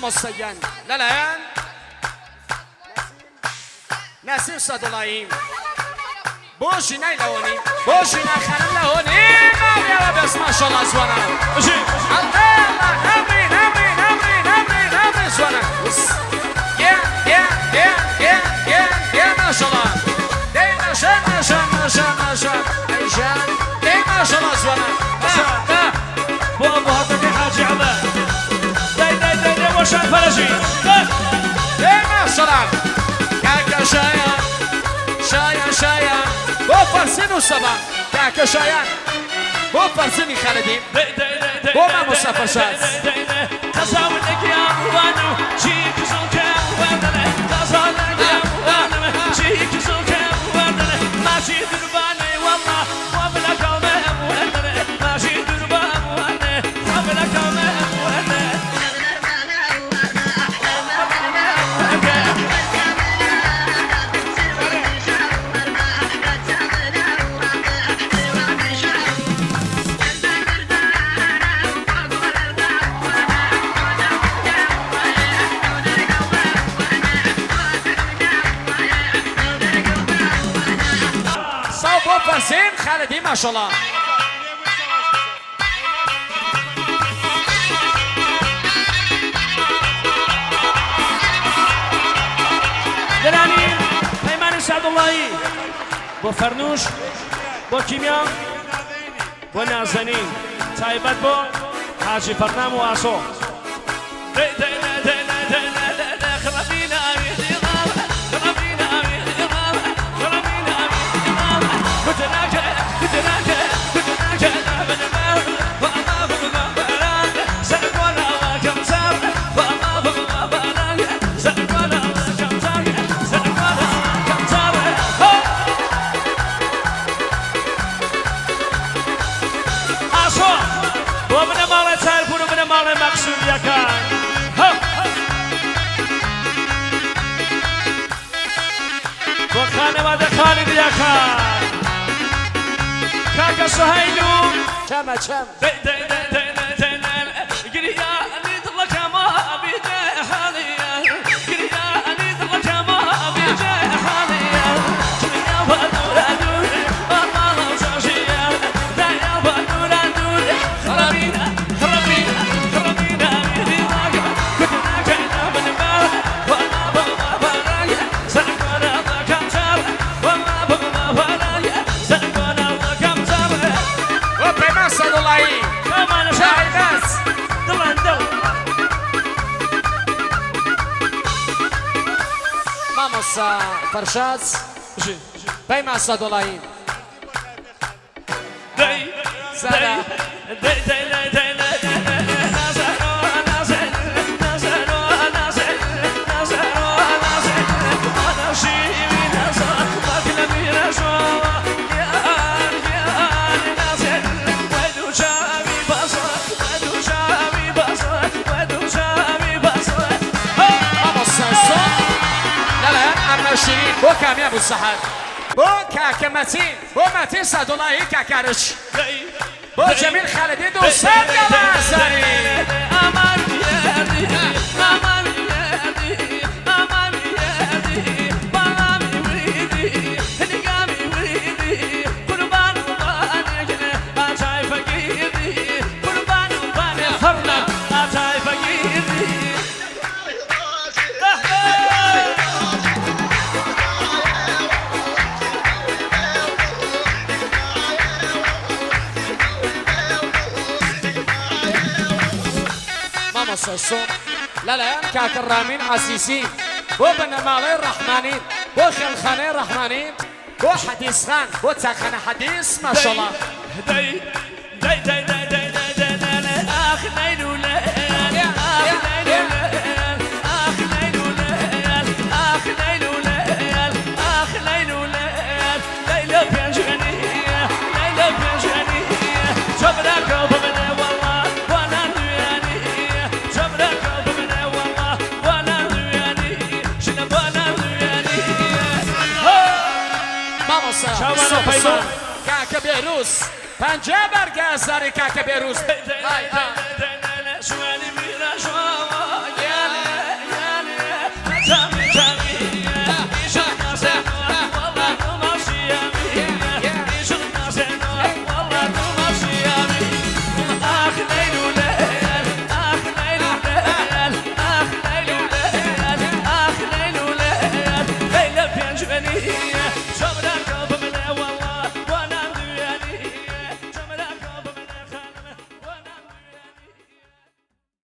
مستجن للآن نسيم صدولاییم بوشی نیلونی بوشی نخرم لهونی نمیاره بس ماشالله زوانم نمری زوانم ماشالله دی ماشالله زوانم بو ابو هاتك حاجي عبا داي وشان فرجي دی ماشالله کاکا شایا بو فرسین و سبا کاکا شایا بو فرسینی خالدیم بو ما مصطفى شاز خزاونك يا وانو جيك زوك يا وانو خزاونك يا وانو جيك زوك يا وانو ماشي درباني والله وابلك وما وانو ماشي درباني وابلك وما وانو فرسین خالدی ماشالله دلانی پیمان سعداللهی با فرنوش با کیمیا با نازنین تایبت با حاجی فرنام و آسو خانواده خالد یکان کاکا سهیلو چم فرشاد پیمان صدولاییم شیرین بو کامی ابو سحر بو کاکا متین بو متین صدولایی کاکارش بو جمیل خالدی دوستان گلازاری امان یادی امان یادی امان یادی بامی ویدی نگامی ویدی قربان قربانی آتای فقیدی قربان قربانی فرنا آتای فقیدی مصاصون لالان كاك الرامين عسيسي بو بنمالي الرحمانين بو خلخاني الرحمانين بو حديث خان بو تاخاني حديث ما شاء الله داي اخ ليلو كاكا بيروس پنجه برگه از داری کاکا بیروز